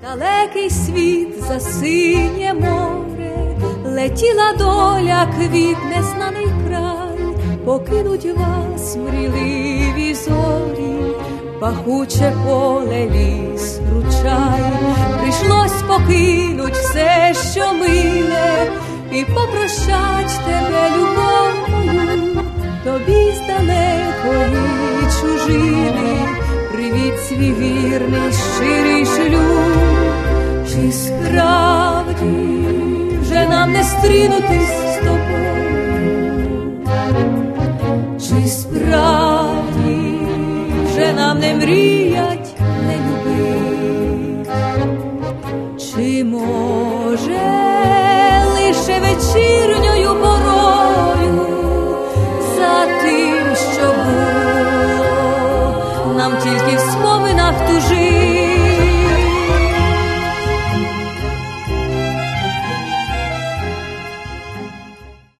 Далекий світ за синє море, летіла доля, квітне знаний край, покинуть вас мрійливі зорі, пахуче поле, ліс, ручай. Прийшлось покинуть все, що миле, і попрощать тебе, любов'ю, тобі з далекої чужини. Привіт свій вірний, щирий шлю. Чи справді вже нам не стрінутись з тобою? Чи справді вже нам не мріять, не любить? Чи може лише вечір